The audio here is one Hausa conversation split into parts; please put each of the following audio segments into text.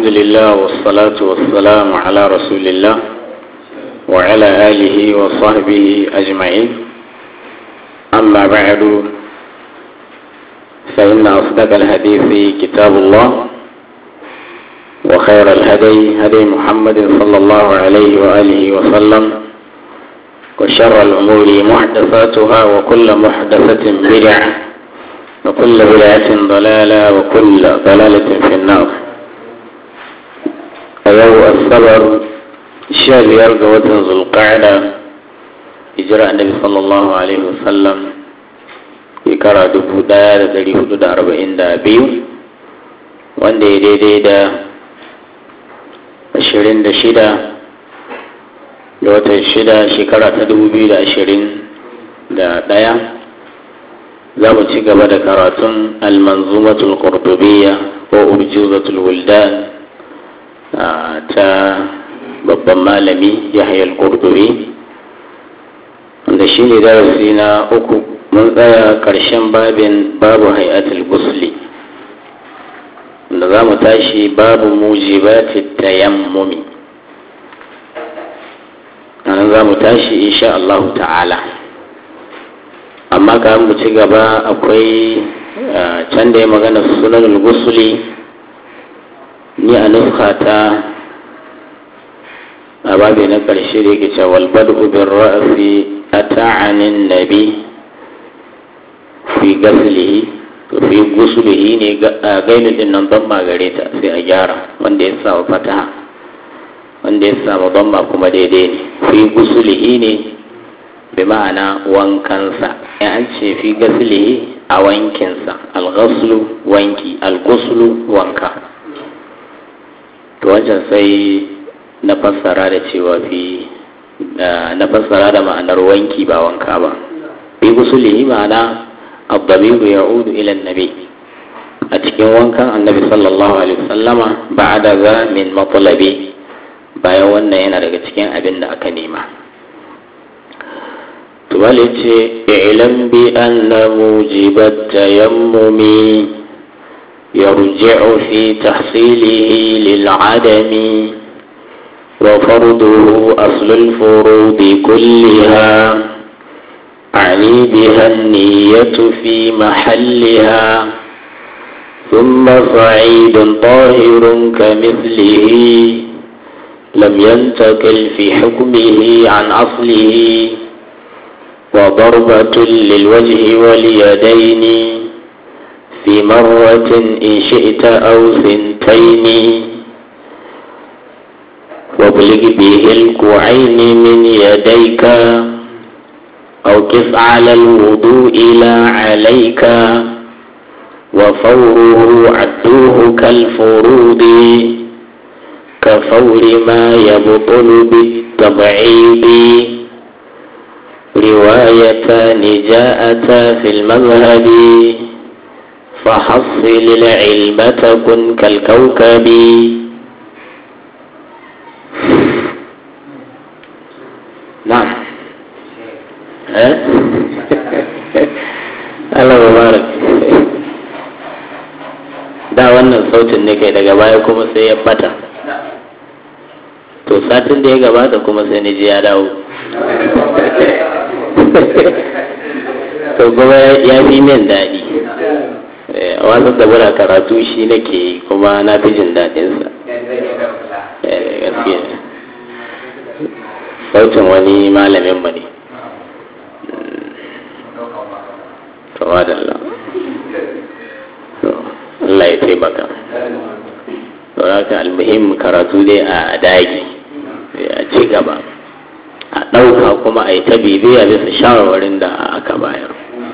الحمد لله والصلاة والسلام على رسول الله وعلى آله وصحبه أجمعين. أما بعد، فإن أصدق الحديث كتاب الله، وخير الهدي هدي محمد صلى الله عليه وآله وسلم، وشر الأمور محدثاتها، وكل محدثة بدعة، وكل بدعة ضلالة، وكل ضلالة في النار. أيها الصبر الشهر يرجى وطن ذو القعدة إجراء النبي صلى الله عليه وسلم يكرا دبو دا 442 wanda ya daidai da 26 da watan 6 shekara ta 2021. za mu ci gaba da karatun al-manzumatul qurtubiyya ko urjuzatul wildan ta babban malami Yahya al-Qurtubi, wanda shi ne darasi na 3. mun tsaya ƙarshen babu hay'atul gusli, wanda za mu tashi babu mujibatit tayammumi. nan za mu tashi insha Allah ta'ala. amma ka mu ci gaba, akwai can da ya magana sunanul gusli. ni a nuska ta a babi na ƙarshe da yake cewa walbadu bin ra'asi a ta'anin nabi fi gaslihi, fi gusulihi ne a gainin din nan ban magare ta sai a gyara, wanda ya samu fataha, wanda ya samu ban ma kuma daidai ne. fi gusulihi ne bi ma'ana wankansa. in an ce fi gaslihi a wankinsa, al-ghaslu wanki, al-guslu wanka. to wancan sai na fassara da cewa na fassara da ma'anar wanki ba wanka ba. fi gusulihi ma'ana ad-damiru ya'udu ila an-nabi, a cikin wankan annabi sallallahu alaihi wasallama ba'da za min matlabi, bayan wannan yana daga cikin abin da aka nema. to wale ce ilam bi anna mujibat tayammumi يرجع في تحصيله للعدم وفرضه أصل الفروض كلها، أعني بها النية في محلها، ثم صعيد طاهر كمثله لم ينتقل في حكمه عن أصله، وضربة للوجه واليدين في مرة إن شئت أو ثنتين، وابلغ به الكوعين من يديك، أو قف على الوضوء لا عليك، وفوره عدوه كالفروض، كفور ما يبطل بالتبعيد. روايتان جاءتا في المذهب، فحصل العلم تكن كالكوكب. نعم. Allah mubarak. da wannan sautin ne kai, daga baya kuma sai ya bata. to satin da ya gabata kuma sai ni ji ya dawo. to kuma ya fi min daɗi. a wasan da muna karatu shi nake yi, kuma na fi jin daɗinsa. gaskiya sautin wani malamin mu ne. tawadalla. Allah ya taimaka. sauraka almuhim karatu dai a dagi, a ci gaba, a ɗauka kuma a yi ta bibiya bisa shawarwarin da aka bayar,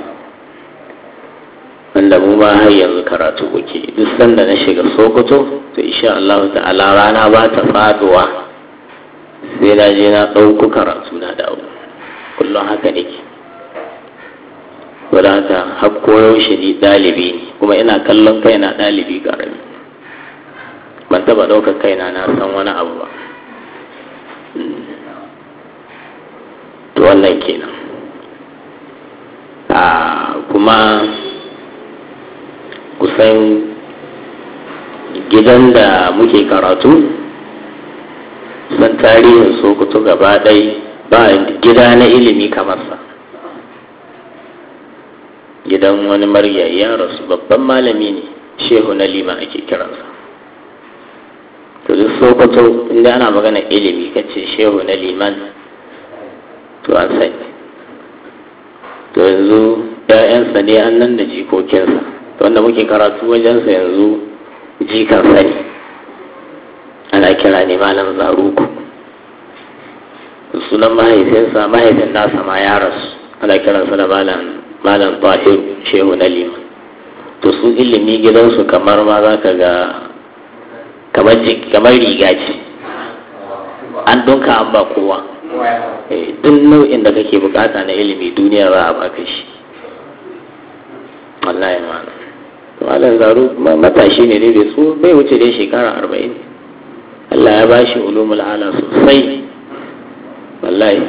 wanda mu ma har yanzu karatu kuke. duk sanda na shiga Sokoto to insha Allah ta'ala rana ba ta faduwa sai na je na ɗauko karatu na dawo. kullum haka nake. wadda haka har koyaushe ni ɗalibi ne, kuma ina kallon kaina ɗalibi ƙarami. ban taɓa ɗaukar kaina na san wani abu ba. to wannan kenan. kuma kusan gidan da muke karatu san tarihin Sokoto gaba ɗaya ba gida na ilimi kamar sa. Gidan wani marigayi ya rasu, babban malami ne, Shehu na Liman ake kiransa. To duk Sokoto inda ana magana ilimi kace Shehu na Liman to an sani. To yanzu ‘ya'yansa ne an nan da jikokinsa, wanda muke karatu wajensa yanzu jikansa ne, ana kira ne Malam Zaruku. Sunan mahaifinsa, mahaifin nasa ma ya rasu, ana kiransa da Malam Tahiru Shehu na Liman. To su ilimi gidansu kamar ma za ka ga kamar riga ce, an dunka an ba kowa. Duk nau'in da kake bukata na ilimi duniya za a baka shi. Wallahi ma'ana. Malam Zaru matashi ne dai bai wuce dai shekara 40. Allah ya bashi ulumul ala sosai. Wallahi.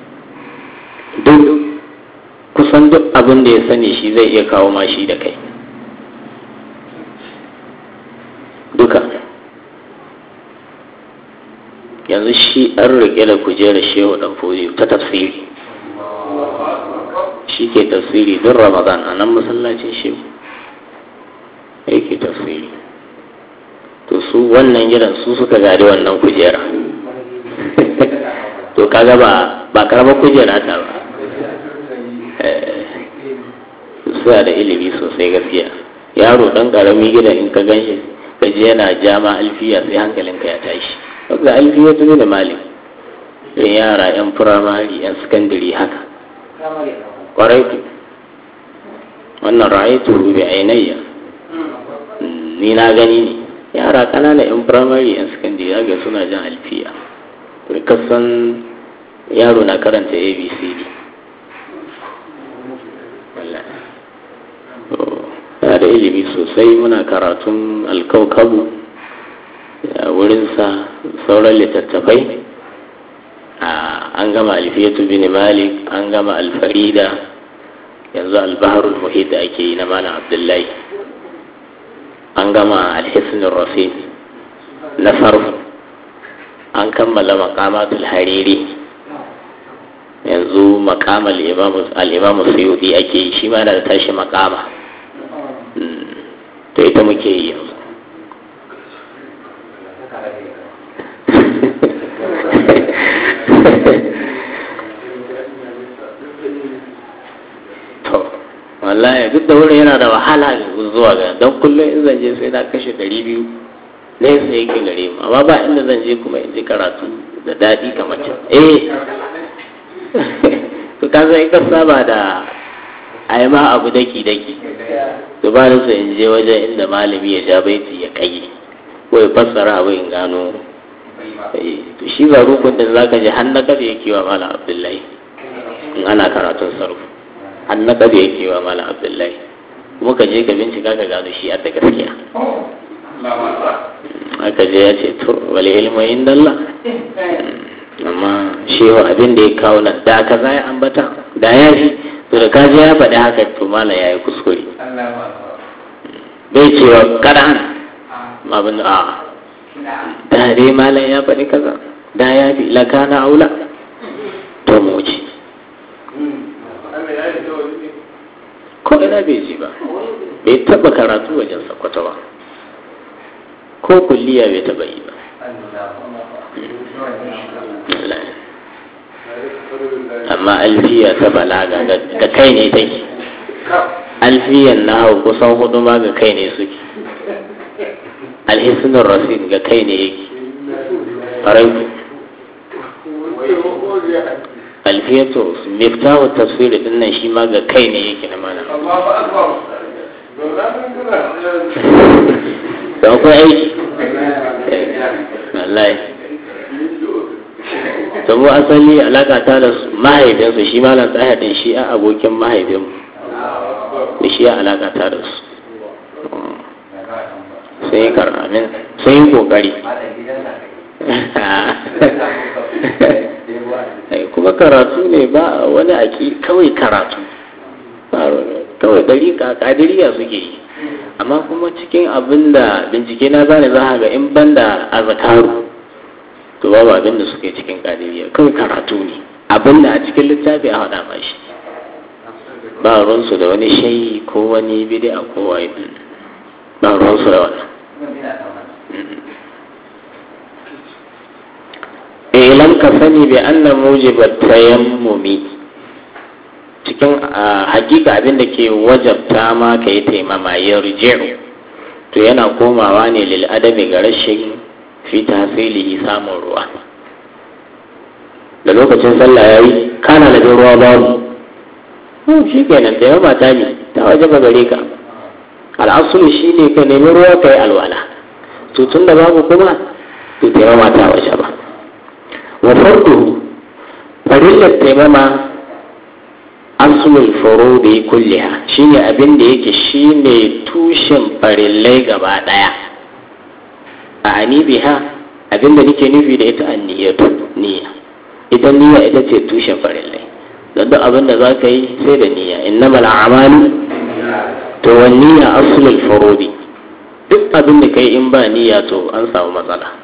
Kusan duk abin da ya sani shi zai iya kawo mashi da kai. Duka. Yanzu shi an rike da kujerar Shehu Dan Fodiyo ta tafsiri. Shi ke tafsiri don Ramadan a nan masallacin Shehu. Yake tafsiri. To su wannan gidan su suka gari wannan kujera. To kaga ba karamar kujera ta ba. Suna da ilimi sosai gaskiya. Yaro dan karami gidan in ka ganshi kaji yana jama alfiya sai hankalinka ya tashi. Ga alfiya tuni da malik. Yara yan firamare yan sakandare haka. Kwarai ku. Wannan ra'aytu bi ainayya. Ni na gani ne. Yara kanana yan firamare yan sakandare ga suna jan alfiya. Kasan yaro na karanta ABCD. Yana da ilimi sosai, muna karatun alkaukabu a wurinsa, sauran littattafai. An gama alfiyatu bin malik, an gama alfarida, yanzu albaharul muhit da ake yi na Malam Abdullahi, an gama alhisnul rasid na sarfu, an kammala maqamatul hariri, yanzu maqamal al-imam Suyuti ake yi, shi ma da tashi maqama. To ita muke yi yanzu. To wallahi duk da wurin yana da wahala zuwa ga, don kullum in zan je sai na kashe 200 ne sai yake gare mu, amma ba inda zan je kuma in je karatu da daɗi kamar can. To ka san ka saba da ai ma abu daki to ba da in je wajen inda malami ya ja baiti ya kai ko ya fassara abu in gano. To shi Zarukun da zaka je har na kada yake wa Malam Abdullahi in ana karatun sarfu, har na kada yake wa Malam Abdullahi, kuma ka je ka bincika ka gano shi a da gaskiya. Aka je ya ce to wal ilmu indallah. Amma shehu abin da ya kawo nan da ka zai ambata da ya fi, to da kaji ya faɗi haka to Malam ya yi kuskure. Bai cewa kaɗan abin da dai Malam ya faɗi kaza da ya fi lakana aula to mu wuce. Ko ina bai ji ba, bai taɓa karatu wajen Sokoto ba, ko kulliya bai taɓa yi ba. Amma alfiya ta balaga ga kai ne take. Alfiyan na hau kusan 4 ma ga kai ne suke. Alhisnul rasid ga kai ne yake. Farautu. Alfiyatu miftahu tafsir din nan shi ma ga kai ne yake na mana. Da akwai aiki. Wallahi. Sabo asali alaka ta da mahaifinsu, shi Malam Tahir din shi a abokin mahaifinmu, da shi alaka ta da su. Sai karamin sai kokari. Kuma karatu ne ba wani aki, kawai karatu, kawai dariƙa kadiriya suke yi, amma kuma cikin abin da bincike na zane za ga in banda azkaru to babu abin da suke cikin kadiriya kawai karatu ne abin da a cikin littafi a haɗa mashi ba ruwansu da wani shayi ko wani bid'a ko wai ba ruwansu da wannan ilan ka sani bi anna mujibat tayammumi cikin hakika abin da ke wajabta ma ka yi taimama ya riji'u to yana komawa ne lil adami ga rashin fi tahsilihi samun ruwa da lokacin sallah yayi kana da ruwa babu shi kenan taimama ta ne ta wajaba gare ka al'asulu shine ka nemi ruwa ka yi alwala to tun da babu kuma to taimama ta wajaba wa fardu farillar taimama asulul furudi kulliha shine abin da yake shine tushen farillai gaba daya a ani biha abin da nake nufi da ita anniyatu niyya ita niyya ita ce tushen farillai don duk abin da zaka yi sai da niyya innamal a'malu to wan niyya asulul furudi duk abin da kai in ba niyya to an samu matsala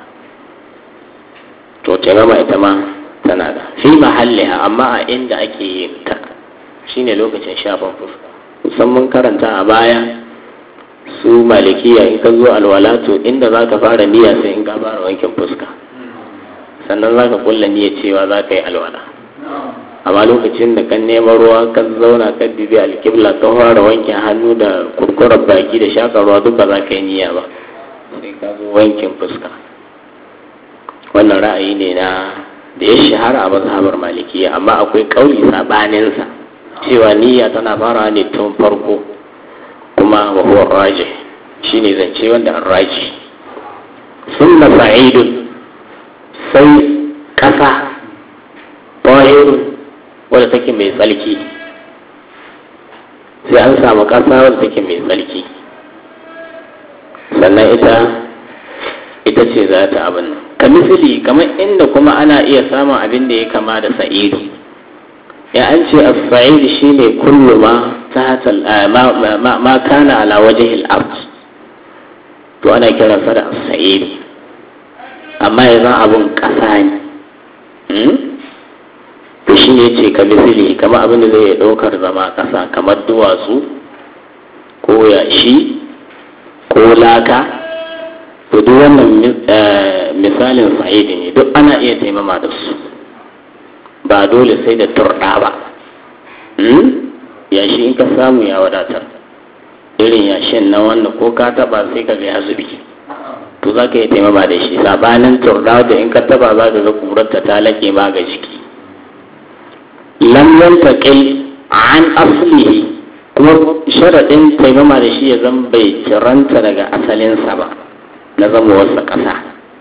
to taimama ita ma tana da fi mahalliha amma a inda ake yin ta shine lokacin shafan fuska musamman karanta a baya su malikiya in ka zo alwala to inda za ka fara niyya sai in ka fara wankin fuska sannan za ka kulla niyya cewa za ka yi alwala amma lokacin da kan neman ruwa ka zauna ka bibi alkibla ka fara wankin hannu da kurkurar baki da shaka ruwa duk ba za ka yi niyya ba sai ka zo wankin fuska wannan ra'ayi ne na da ya shahara a mazhabar malikiya amma akwai kauli sabaninsa cewa niyya tana fara ne tun farko kuma wa huwa raji shine zance wanda an raji sunna sa'idun sai kasa tahirun wadda take mai tsalki sai an samu kasa wadda take mai tsalki sannan ita ce za ta abin nan kamisili kamar inda kuma ana iya samun abin da ya kama da sa'idu ya an ce as-sa'id shine kullu ma tahta ma kana ala wajhi al-ard to ana kiran sa da as-sa'id amma yanzu abun kasa ne to shine yace ka misali kamar abin da zai daukar zama kasa kamar duwatsu ko yashi ko laka to duk wannan misalin sa'id ne duk ana iya taimama da su ba dole sai da turɗa ba yashi in ka samu ya wadatar irin yashin na wannan ko ka taba sai ka ga ya zubi to za ka yi taimama da shi sabanin turɗa da in ka taba za ka ga kurarta ta lake ma ga jiki lam yantaqil an aslihi kuma sharadin taimama da shi ya zan bai ciranta daga asalinsa ba na zama wasa ƙasa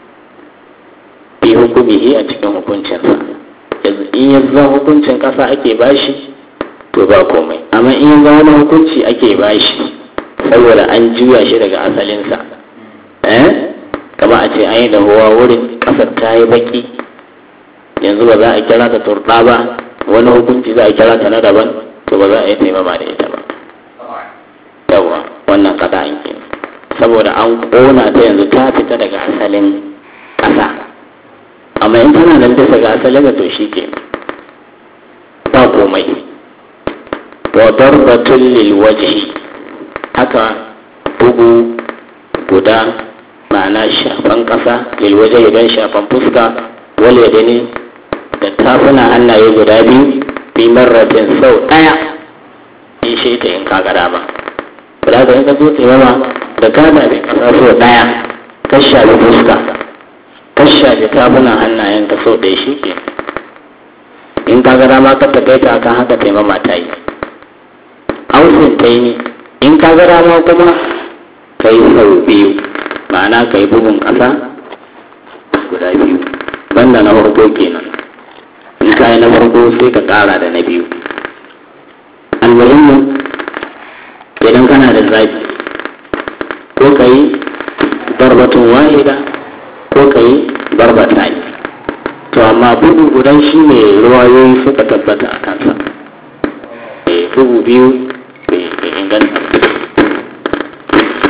fi hukumihi a cikin hukuncinsa in ya zama hukuncin ƙasa ake bashi to ba komai amma in ya zama wani hukunci ake bashi saboda an juya shi daga asalinsa kama a ce an yi dahuwa wurin ƙasar ta yi baki yanzu ba za a kira ta turɗa ba wani hukunci za a kira ta na daban to ba za a yi taimama da ita ba yawa wannan kada an ke saboda an ƙona ta yanzu ta fita daga asalin ƙasa amma in tana nan bisa ga asalin da to shi ke ba komai wa darbatun lil wajhi haka bugu guda ma'ana shafan ƙasa lil wajhi don shafan fuska wal yadani da tafuna hannaye guda biyu bi marratin sau ɗaya in shi ta in kaga dama ba da in ka zo taimama da kada da ƙasa sau ɗaya ka shafi fuska kasha da tabunan hannayen ka so ɗaya shi ke in ka gara ma ka takaita kan haka taimama ta yi ausin ta yi in ka gara ma kuma ka yi sau biyu ma'ana ka yi bugun ƙasa guda biyu banda na farko kenan in ka yi na farko sai ka ƙara da na biyu almuhimmu idan kana da zafi ko ka yi darbatun wahida ko ka yi barbata yi to amma bugu gudan shi ne ruwayoyi suka tabbata a kansa bugu biyu bai inganta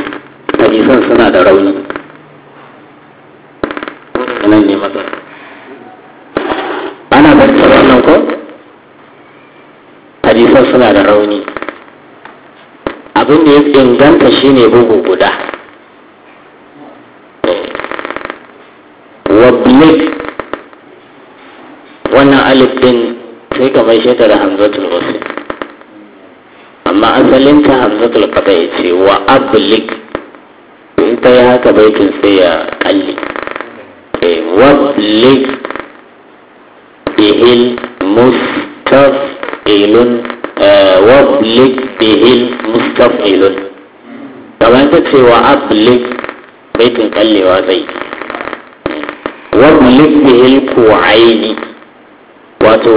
hadisan suna da rauni nan ne matsala ana barci wannan ko hadisan suna da rauni abin da ya inganta shine bugu guda wablik wannan alif din sai ka mai shi da hamzatul wasl amma asalin ta hamzatul qada'i ce wa ablik in ta yi haka baitin sai ya kalli wablik bihil mustaf'ilun wablik bihil mustaf'ilun kamar ta ce wa ablik baitin kallewa zai wablik bihil ku'aini wato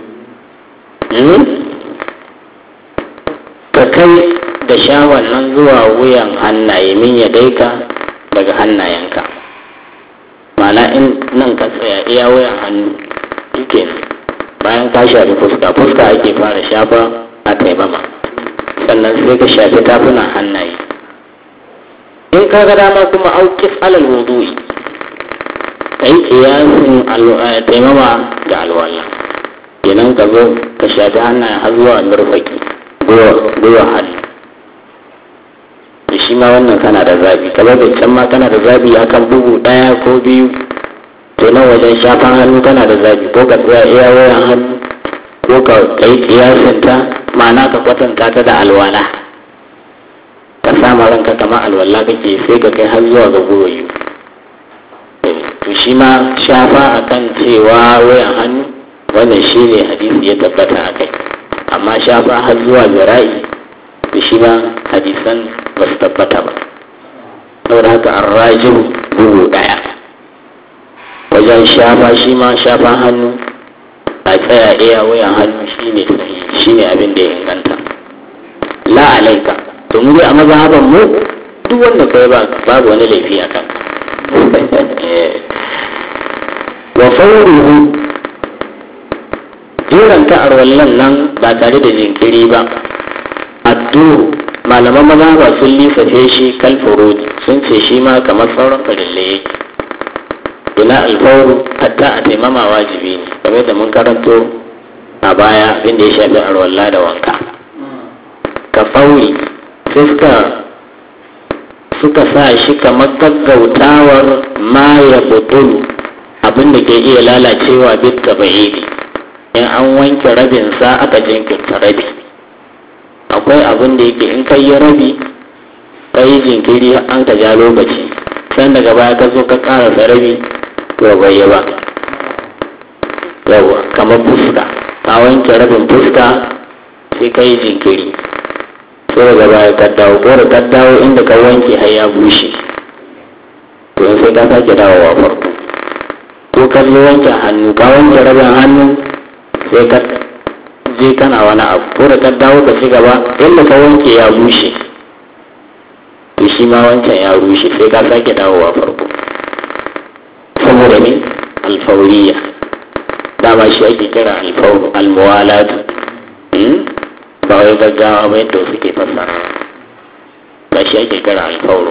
ka kai da shawar nan zuwa wuyan hannaye min ya daika daga hannayenka mana in nan ka tsaya iya wuyan hannu yake bayan ka shafi fuska ake fara shafa a taimama sannan sai ka shafi tafunan hannaye in ka ga dama kuma auki alal wudu'i ka yi kiyasin taimama da alwala kenan ka zo ka shafi hannayen har zuwa murfaki gwiwa hannu da shi ma wannan kana da zabi kamar da can ma kana da zabi akan bugu ɗaya ko biyu to nan wajen shafan hannu kana da zabi ko ka tsaya iya wayan hannu ko ka yi kiyasin ta ma'ana ka kwatanta ta da alwala ka sama ranka kamar alwala kake sai ka kai har zuwa ga gwiwoyi to shi ma shafa akan cewa wayan hannu wannan shi ne hadisi ya tabbata a kai amma shafa har zuwa zira'i da shi ma hadisan ba su tabbata ba saboda haka an rajin bugu ɗaya wajen shafa shi ma shafa hannu a tsaya iya wayan hannu shi ne abin da ya inganta la alaika to mu a mazhaban mu duk wanda kai babu wani laifi a kan wa fawruhu jeranta arwallan nan ba tare da jinkiri ba addu malaman mazhaba sun lissafe shi kalfurudi sun ce shi ma kamar sauran farille yake ina alfawru hatta a taimama wajibi ne game da mun karanto a baya inda ya shafi arwalla da wanka ka fauri suka sa shi kamar gaggautawar ma ya butulu abinda ke iya lalacewa bit tabi'idi in an wanke rabinsa aka jinkirta rabi akwai abin da yake in kai yi rabi ka yi jinkiri an ka ja lokaci sai daga baya ka zo ka karasa rabi to bai ba yawa kamar fuska ka wanke rabin fuska sai ka yi jinkiri sai daga baya ka dawo ko da ka dawo inda ka wanke har ya bushe to sai ka sake dawowa farko ko ka zo wanke hannu ka wanke rabin hannu sai ka je kana wani abu ko da ka dawo ka ci gaba inda ka wanke ya bushe to shi ma wancan ya rushe sai ka sake dawowa farko saboda ne alfauriya dama shi ake kira almuwalatu ba wai gaggawa ba yadda suke fassara ba shi ake kira alfauru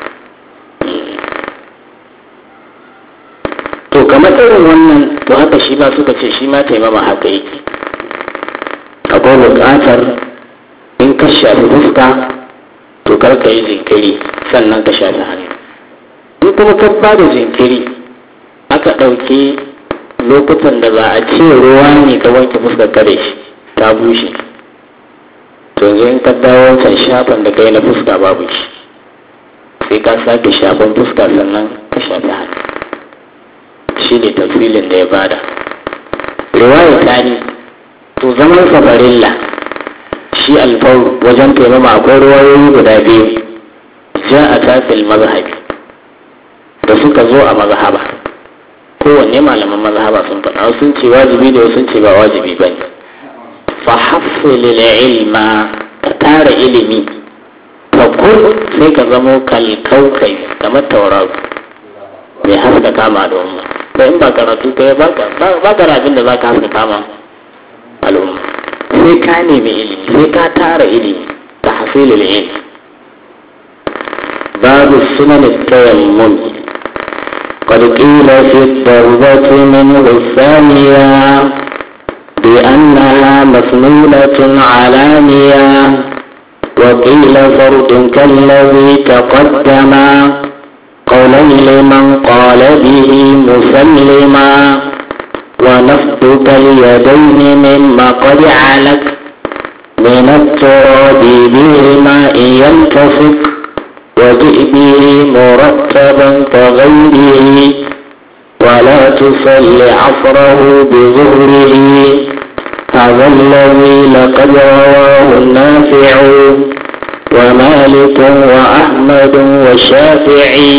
to kamar irin wannan to haka shi ma suka ce shi ma taimama haka yake akwai buƙatar in ka shafi fuska to kar ka yi jinkiri sannan ka shafi hannu in kuma ka ba da jinkiri aka ɗauki lokutan da za a ce ruwa ne ka wanke fuskar kare shi ta bushe to yanzu in ka dawo wancan shafan da ka yi na fuska babu shi sai ka sake shafan fuska sannan ka shafi hannu shi ne tafsilin da ya bada riwaya tani to zaman safarilla shi alfawar wajen taimama akwai ruwayoyi guda biyu ja a tafil mazhabi da suka zo a mazhaba kowanne malaman mazhaba sun faɗa sun ce wajibi da sun ce ba wajibi ba ne fa hafsilil ilma ka tara ilimi fa kun sai ka zamo kalkaukai kamar tauraro mai haska kama da umma da in ba karatu ka yi ba ka abin da za ka haska kama al'umma sai ka nemi ilimi sai ka tara ilimi ta hasilul ilimi باب السنن التيمم. قد قيل في الضربة منه الثانية بأنها مسنونة علانية، وقيل فرد كالذي تقدم، قولا لمن قال به مسلما، ونفض اليدين مما قد علك من التراب بالماء ينتفق، وجئ به مرتبا كغيره، ولا تصل عصره بظهره. هذا الذي لقد رواه النافع ومالك وأحمد والشافعي.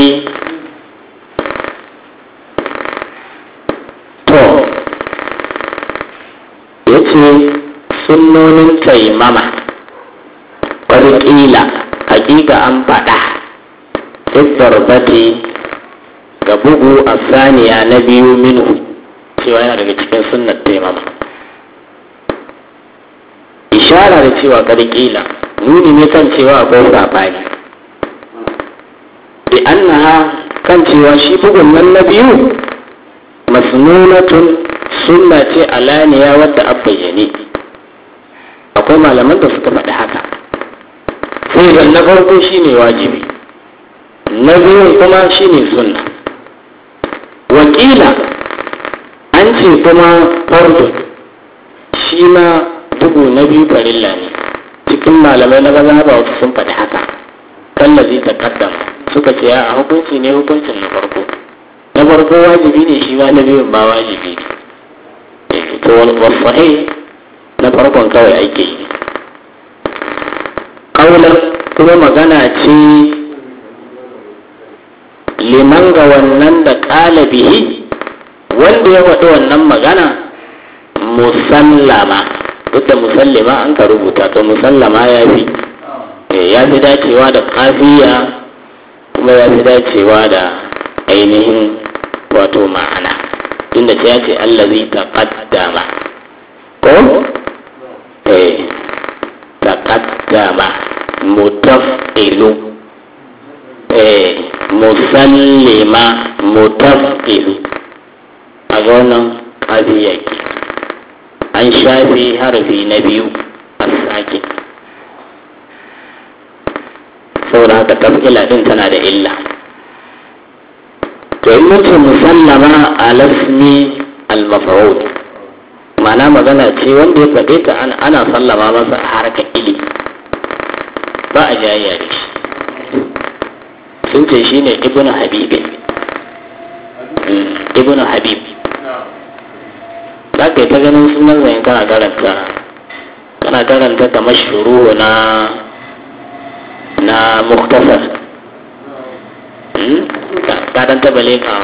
yace sunnonin taimama ƙila hakika an faɗa iddarbati ga bugu a saniya na biyu minhu cewa yana daga cikin sunnar taimama. Ishara da cewa ƙila nuni ne kan cewa akwai saɓani bi annaha kan cewa shi bugun nan na biyu masnunatun sunna ce alaniya wadda a bayyane. Akwai malaman da suka faɗi haka, sai da na farko shine wajibi, na biyun kuma shine sunna. Wakila an ce kuma fardu shi ma bugu na biyu farilla ne. Cikin malamai na gaza ba wasu sun faɗi haka, kallazi ta kaddam suka ce a hukunci ne hukuncin na farko wajibi ne, shi ma na biyun ba wajibi ne. To wasu na farkon kawai ake yi. Kaular kuma magana ce liman ga wannan da ƙalabihi wanda ya faɗi wannan magana musallama, duk da musallima an ka rubuta, to musallama ya fi dacewa da kafiya kuma ya fi dacewa da ainihin wato ma'ana, tunda ce ya ce allazi taqaddama ko taqaddama mutaf'ilu musallima mutaf'ilu. a ga wannan kafiya ke an shafi harfi na biyu a sake, saboda haka taf'ila din tana da illa. To in mutum musallama alasmi al-maf'ul, ma'ana magana ce wanda ya faɗe ta ana sallama masa a harkar ilimi, ba a jayayya da shi. Sun ce shi ne ibn habib za ka yi ta ganin sunan zai kana karanta kamar shuru na muktasar kadan tabale ka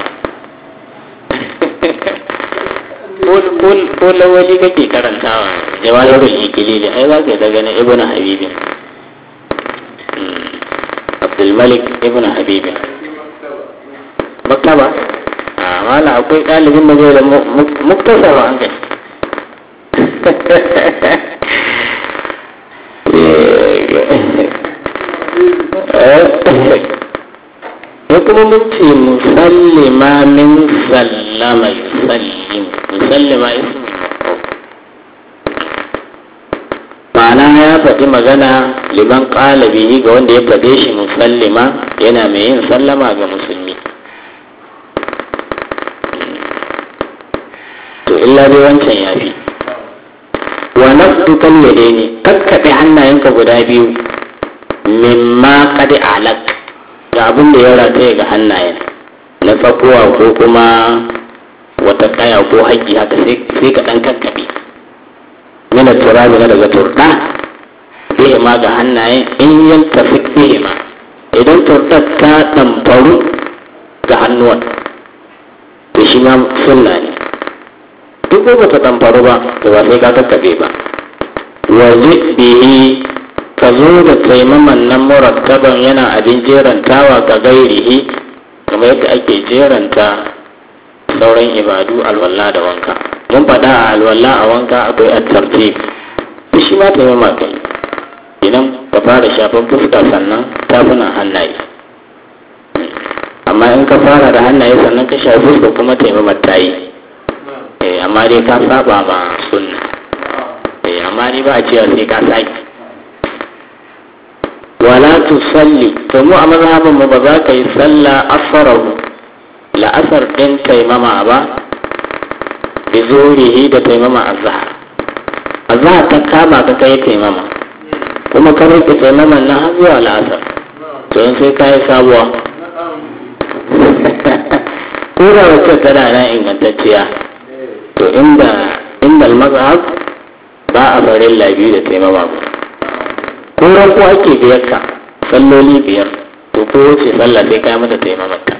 ko lawali kake karantawa jawahirul ikilili ai za ka yi ta ganin ibn habib abdulmalik ibn habib maktaba mala akwai ɗalibin da zai da muktasar wa an kai ya kuma mun ce musallima min sallama yusallim, musallima ismu ma'ana ya faɗi magana liman ƙalabi ga wanda ya faɗe shi musallima yana mai yin sallama ga musulmi. To illa dai wancan ya fi wa nafsu kalyade ne kakkaɓe hannayenka guda biyu mimma qad alaq ga abin da ya rataye ga hannayen na tsakuwa ko kuma wata kaya ko haƙƙi haka sai ka ɗan kakkaɓe mina turabi na daga turɗa bihima ga hannayen in yan tafi bihima idan turɗar ta ɗamfaru ga hannuwan to shi ma sunna ne. Duk ko bata ɗamfaru ba to ba sai ka kakkaɓe ba. Waje bihi ka zo da taimaman nan murattaban yana abin jerantawa ga gairihi kamar yadda ake jeranta sauran ibadu alwala da wanka. Mun faɗa a alwala a wanka akwai at-tartib, shi ma taimama kai idan ka fara shafin fuska sannan tafunan hannaye amma in ka fara da hannaye sannan ka shafi fuska kuma taimamar ta yi amma dai ka saba ma sunna amma dai ba a cewa sai ka saki. wala tusalli to mu a mazhabin mu ba za ka yi sallah asarahu la'asar din taimama ba bi zurihi da taimama azhar ta kama ka kai taimama kuma ka rike taimaman na har zuwa la'asar to sai ka yi sabuwa ko da wacce tana nan ingantacciya to inda al-mazhab ba a farin labi da taimama ba ko ranko ake biyar ka salloli biyar to ko wace sallah sai ka mata taimamata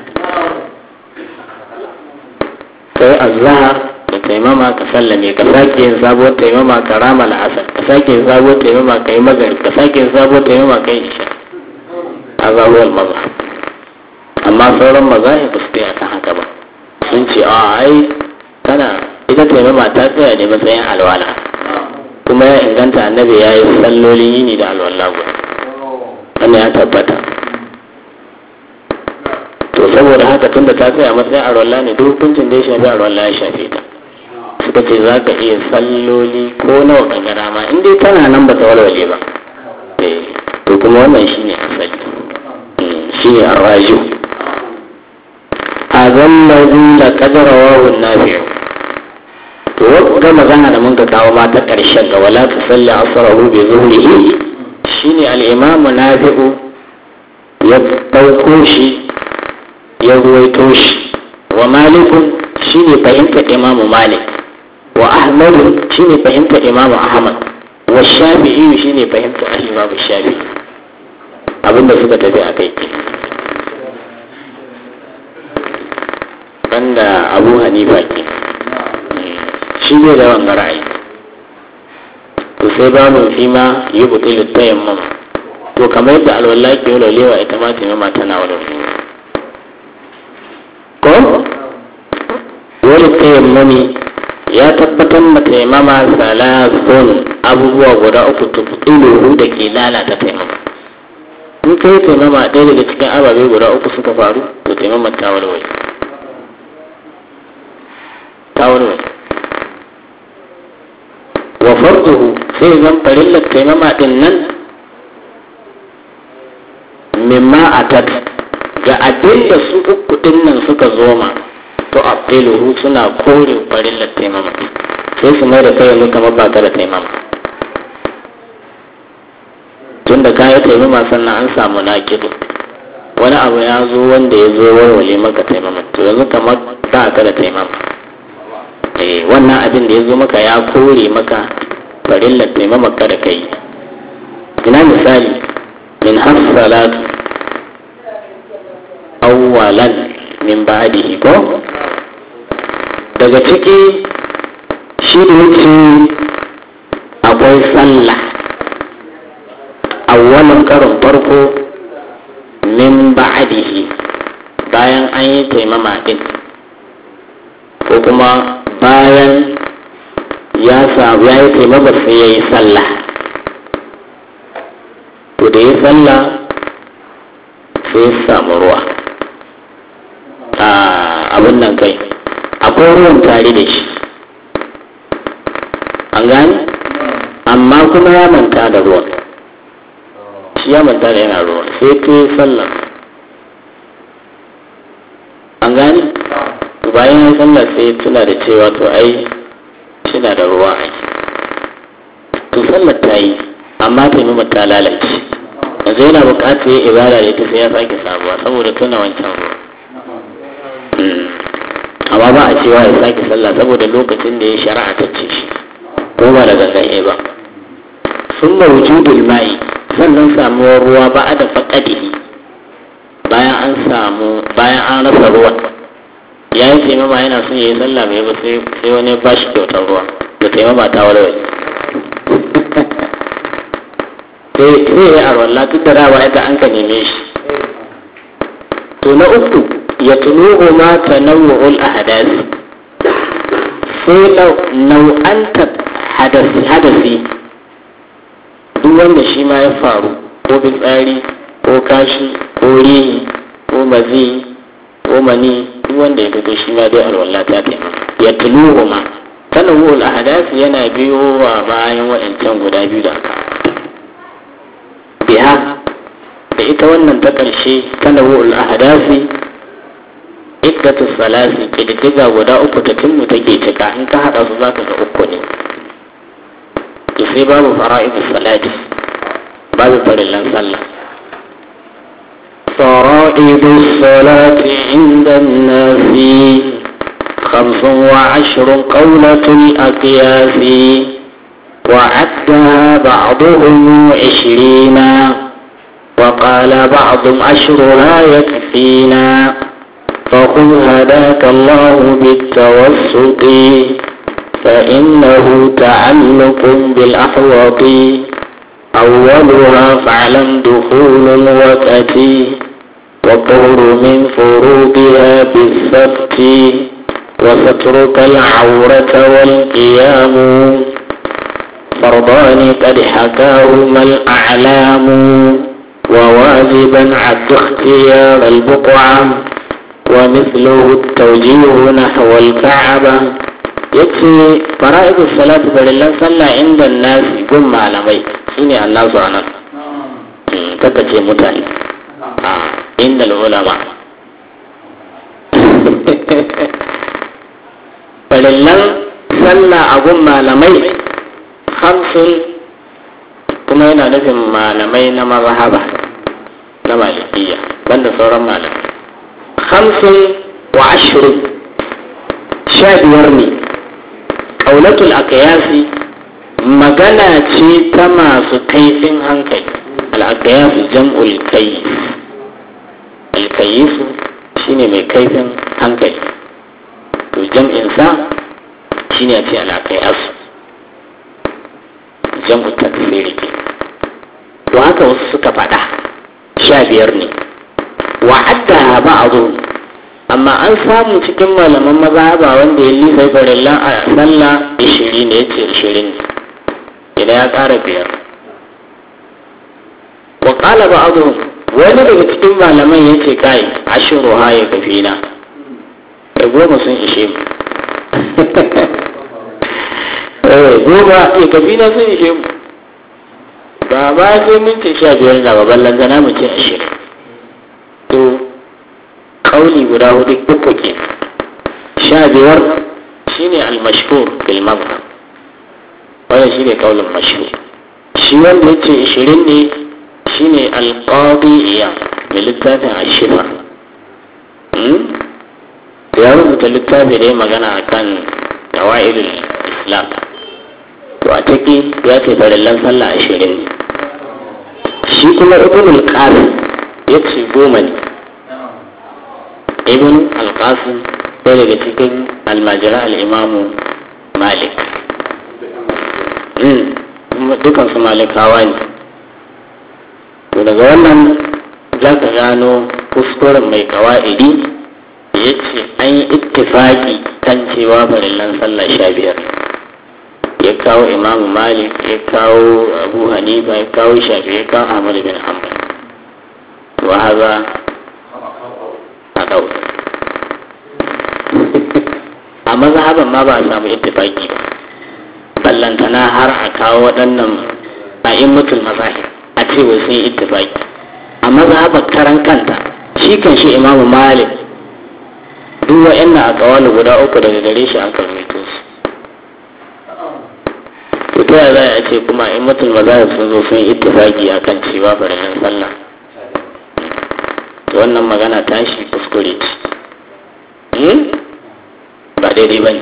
sai azhar da taimama ka sallame ka sake yin sabuwar taimama ka rama la'asar ka sake yin sabuwar taimama ka yi magrib ka sake yin sabuwar taimama ka yi isha azawar mazhab amma sauran mazahib ba su kai akan haka ba sun ce ai tana ita taimama ta tsaya ne matsayin alwala kuma ya inganta annabi ya yi sallolin yini da alwala guda wannan ya tabbata to saboda haka tunda ta tsaya matsayin alwala ne duk hukuncin da ya shafi alwala ya shafe ta suka ce za ka iya salloli ko nawa kankara ma in dai tana nan ba ta walwale ba to kuma wannan shine asali shine arraju azallazi la qadarahu an-nafi'u to wanda magana da mun ga kawo ma ta karshen ga wala tusalli asrahu bi zuhrihi shine al-imam nafi'u ya dauko shi ya ruwaito shi wa malikun shine fahimtar imamu malik wa ahmadu shine fahimtar imamu ahmad wa shafi'i shine fahimtar imamu shafi'i abinda suka tafi a kai banda abu hanifa ke shi ne da wanga ra'ayi to sai ba mu fi ma yi butul tayammum to kamar yadda alwala ke walwalewa ita ma tayammuma tana walwalewa ko wani tayammumi ya tabbatar ma tayammama salasun abubuwa guda uku tufqiluhu da ke lalata tayammuma in kai tayammuma ɗaya daga cikin ababe guda uku suka faru to tayammuma ta walwale wa farduhu sai zan farillar taimama din nan mimma atat ga abin da su uku din nan suka zoma to abdiluhu suna kore farillar taimama sai su mai da kai yanzu kamar ba ta da taimama tun da kayi taimama sannan an samu nakidu wani abu ya zo wanda ya zo warware maka taimama to yanzu kamar ba ka da taimama wannan abin da ya zo maka ya kore maka farillar taimamaka da kai ina misali min hassalatu awwalan min ba'dihi ko daga ciki shi da yake akwai sallah awwalan karon farko min ba'dihi bayan an yi taimama din ko kuma bayan ya samu ya yi taimama sai ya yi sallah to da ya sallah sai ya samu ruwa abin nan kai akwai ruwan tare da shi an gani amma kuma ya manta da ruwan shi ya manta da yana ruwan sai ta yi sallah an gani bayan ya sallah sai tuna da cewa to ai shina da ruwa ai to sallar ta yi amma ta yi ta lalace yanzu yana bukatar yi ibada da ita sai ya sake sabuwa saboda tuna wancan ruwa amma ba a cewa ya sake sallah saboda lokacin da ya shari'a ta ce shi ko ba da gangan ba sun ma wujudul mai sannan samuwar ruwa ba a da faƙaɗi bayan an rasa ruwan ya yi taimama yana son ya yi sallah mai ba sai wani ba shi kyautar ruwa da taimama ta warware sai ya arwallah duk da rawa yadda an ka neme shi to na uku ya tunuhu ma ta nau'ul ahadasi sai nau'antar hadasi duk wanda shi ma ya faru ko fitsari ko kashi ko rihi ko mazi ko mani duk wanda ya fito shi ma dai alwala ta taimaka ya tuluhu ma tanawul ahdath yana biyo wa bayan waɗancan guda biyu da aka biha da ita wannan ta ƙarshe tanawul ahdath iddatu salasi kididdiga guda uku ta timmu take cika in ka hada su zaka ga uku ne to sai babu fara'idus salati babu farillan sallah فرائض الصلاة عند الناس 15 قولة الأقياس وعدها بعضهم 20 وقال بعض أشرها يكفينا فخذ هداك الله بالتوسط فإنه تعلق بالأحوط أولها فاعلم دخول الوقت والطهر من فروضها بالسبت وسترك العورة والقيام فرضان قد حكاهما الأعلام وواجبا عد اختيار البقعة ومثله التوجيه نحو الكعبة يكفي فرائض الصلاة فلله صلى عند الناس قم على مي shine Allah subhanahu kaka ce mutane innal ulama farillan sallah a gun malamai hamsin kuma yana nufin malamai na mazhaba na malikiya banda sauran malamai 25 ne qaulatul aqyasi magana ce ta masu kaifin hankali al'aqyasu jam'ul kayyis al-kayyis shine mai kaifin hankali to jam'in sa shine a ce al'aqyas jam'u takfiri to haka wasu suka faɗa 15 ne wa'adda ba'dhu amma an samu cikin malaman mazhaba wanda ya lisa farillan a sallah 20 ne yace 20 ne idan ya ƙara 5 wa qala ba'dhum wani daga cikin malaman yace kai ashru ha ya kafina da 10 sun ishe mu goma ya kafina sun ishe mu ba sai mun ce 15 da babban zana mu ce 20 to kauli guda hudu uku ke 15 shine al-mashhur bil mazhab wannan shine kaulin mashhur shi wanda yace 20 ne shine al-qadi iya mai littafin ashifa ya rubuta littafi da ya magana akan qawaidul islam to a ciki ya ce farillan sallah 20 ne shi kuma ibn al-qasim yace 10 ne ibn al-qasim ɗaya daga cikin almajira al-imamu malik dukansu malikawa ne to daga wannan za ka gano kuskuren mai kawa'idi ya ce an yi ittifaki kan cewa farillan sallah 15 ya kawo imamu malik ya kawo abu hanifa ya kawo shafi ya kawo ahmad bin hanbal to haza a ɗau a mazhaban ma ba a samu ittifaki ba ballantana har a kawo waɗannan a immatul mazahib a ce wai sun yi ittifaki a mazhaban karan kanta shi kan shi imamu malik duk wa'annan a kawalu guda uku daga gare shi an karmito su to ta za a ce kuma immatul mazahib sun zo sun yi ittifaki akan cewa farillan sallah wannan magana tashi kuskure ce ba daidai ba ne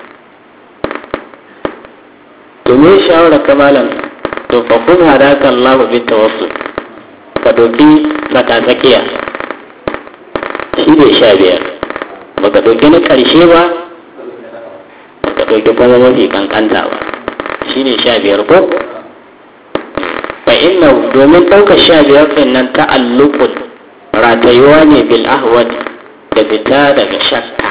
domin shawara kamalan to fakun hadaka Allah bi tawassul ka doki tsakatsakiya shi ne 15 baka doki na karshe ba baka doki kuma mafi kankanta ba shi ne 15 ko fa inna domin ɗaukar 15 ɗin nan ta'alluqun ratayuwa ne bil ahwad da fita daga shakka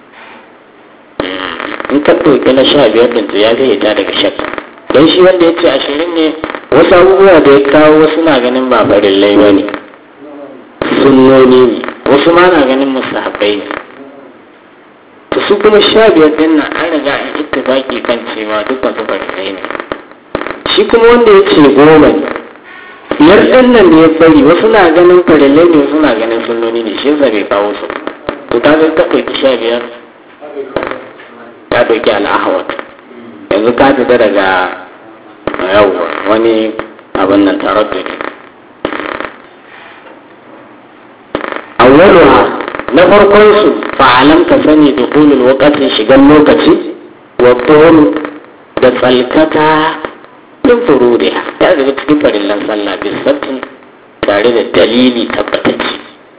in ka ɗauki na 15 ɗin to ya fi fita daga shakka don shi wanda ya ce 20 ne wasu abubuwa da ya kawo wasu na ganin ba farillai ba ne sunnoni ne wasu ma na ganin mustahabbai ne. To su kuma 15 din nan an riga an ittifaki kan cewa dukkan su farillai ne. Shi kuma wanda ya ce 10 ne, 5 ɗin nan da ya bari wasu na ganin farillai ne, wasu na ganin sunnoni ne, shi yasa bai kawo su. To ta ga ka ɗauki 15 ta ɗauki al'ahawat, yanzu ka fita daga yawwa wani abin nan taraddudi. awwaluha na farkon su fa'alam ka sani dukhulul waqti shigan lokaci wa tuhum da tsalkata min furudiha ya daga cikin farillan sallah bi sabtin tare da dalili tabbatacce.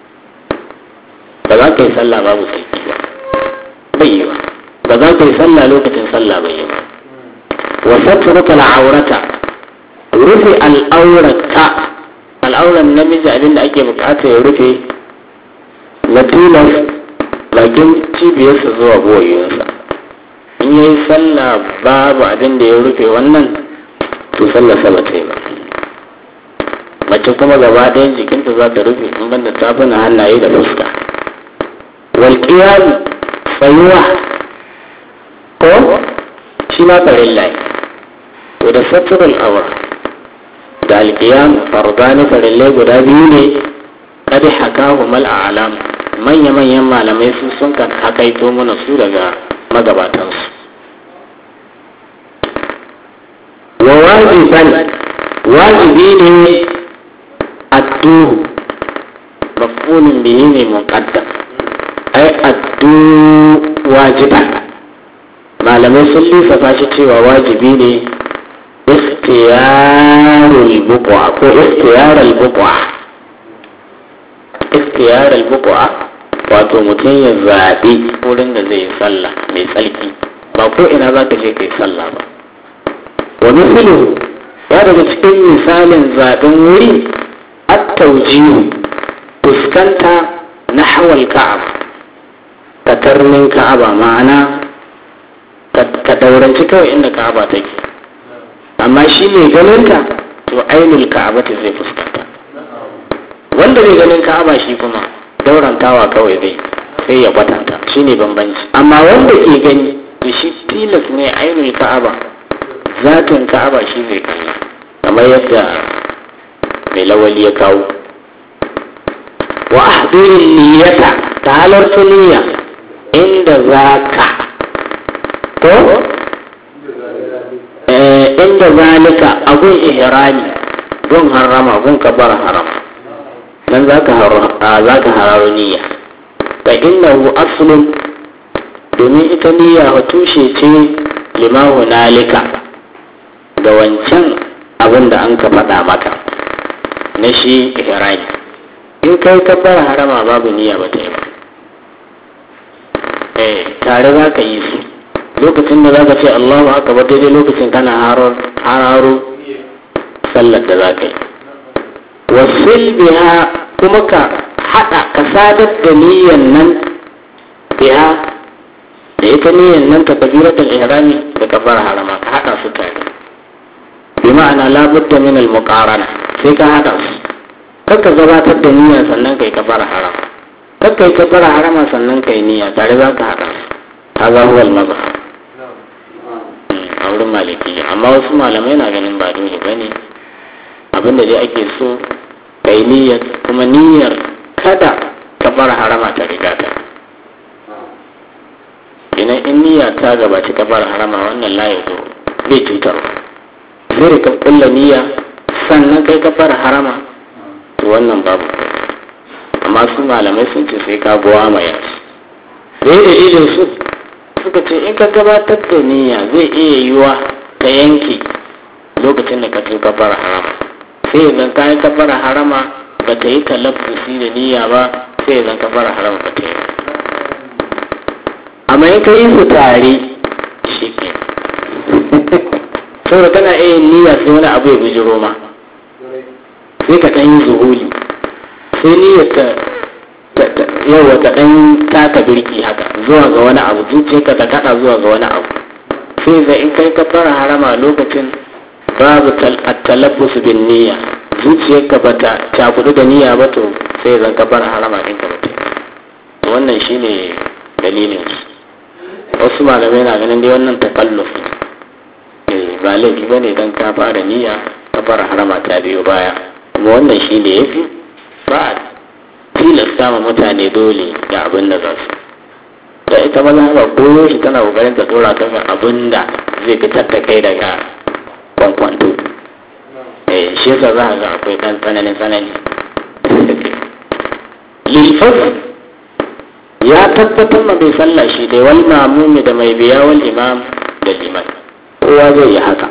Ba za ka yi sallah babu sarki ba, bai yi ba. Ba za ka yi sallah lokacin sallah bai yi ba. wa satruka al'aurata rufe al'aurata, al'auran namiji abinda ake bukata ya rufe na tilas bakin cibiyarsa zuwa goyonsa. In yi sallah babu abin da ya rufe wannan to sallah ba ta yi ba. Mace kuma gaba ɗayan jikinta za ta rufe in banda tafuna hannaye da fuska. Wal qiyam tsayuwa ko shi ma farilla ne. To da satrul awra da al-qiyam fardani farillai guda biyu ne. Kad hakahu mal a'lam, manya-manyan malamai su sun kan hakaito mana su daga magabatansu. Wa wajiban wajibi ne adduhu maf'ulun bihi ne muqaddam, ai addu wajiban. Malamai sun lissafa shi cewa wajibi ne ikhtiyarul buqa ko ikhtiyarul buqa. Ikhtiyarul buqa wato mutum ya zaɓi wurin da zai yi sallah mai tsarki, ba ko ina za ka je ka yi sallah ba. Wani filo ya daga cikin misalin zaɓen wuri at-tawjihu fuskanta na hawal ka'aba, katarnin ka'aba, ma'ana ka dauranci kawai inda ka'aba take, amma shi ne ganinta to ainul ka'aba ta zai fuskanta. Wanda bai ganin ka'aba shi kuma daurantawa kawai zai sai ya kwatanta, shi ne bambanci. Amma wanda ke gani to shi tilas ne ainul ka'aba, zatin ka'aba shi zai kalla, kamar yadda mai lawali ya kawo. Wa ahdirin niyyata, ta halarta niyya inda za ka ko inda zalika abun ihrami, gun harama, gun kabar harama, nan za ka hararo niyya. Fa innahu aslun, domin ita niyya tushe ce lima hunalika da wancan abin da an ka faɗa maka na shi ihrami. In kai kabbar harama babu niyya ba ta yi ba, tare za ka yi su lokacin da za ka ce Allahu akbar, daidai lokacin kana hararo sallar da za ka yi. Wasil biha, kuma ka haɗa ka sadar da niyyan nan biha da ita niyyan nan ta kabiratul ihrami da kabbar harama, ka haɗa su tare. Bi ma'ana labudda min al-muqarana, sai ka haɗa su. Kakka gabatar da niyya sannan kai kabbar harama, kakka yi kabbar harama sannan kai niyya, tare za ka haɗa su. Haza huwa al-mazhab a wurin maliki. Amma wasu malamai na ganin ba dole bane, abinda dai ake so kai niyyar, kuma niyyar kada kabbar harama ta riga ta. Idan in niyya ta gabaci kabbar harama wannan la yazo bai cutarwa. Sai ka kulla niyya sannan kai kabbar harama, to wannan babu. Amma su malamai sun ce sai ka gowa mai yasu. Sai da ilin su suka ce in ka gabatar da niyya zai iya yiwa ta yanke lokacin da ka ce kabbar harama, sai zan ka yi kabbar harama ba ta yi talaffusi da niyya ba, sai zan kabbar harama ba ta yi. Amma in ka yi su tare shi ke saboda kana iya yin niyya sai wani abu ya bijiro ma, sai ka ɗan yi zuhuli, sai niyyar ta yawa ta ɗan taka birki haka zuwa ga wani abu, zuciyarka ta kaɗa zuwa ga wani abu, sai zai in kai ka fara harama lokacin babu talabbus bin niyya, zuciyarka ba ta cakudu da niyya ba, to sai zan kabar harama ɗinka mutum. Wannan shi ne dalilin. Wasu malamai na ganin dai wannan takalluf ba laifi ba ne don ka fara niyya kabar harama ta biyu baya, kuma wannan shi ne ya fi ba tilasta ma mutane dole ga abin da za su. Da ita mazhaba koyo shi tana kokarin ta dora ta abin da zai fitar da kai daga kwankwanto. Shi yasa za a ga akwai ɗan tsanani lilfas ya tabbatar ma bai sallah shi dai wal mamumi da mai biya wal imam da liman kowa zai yi haka.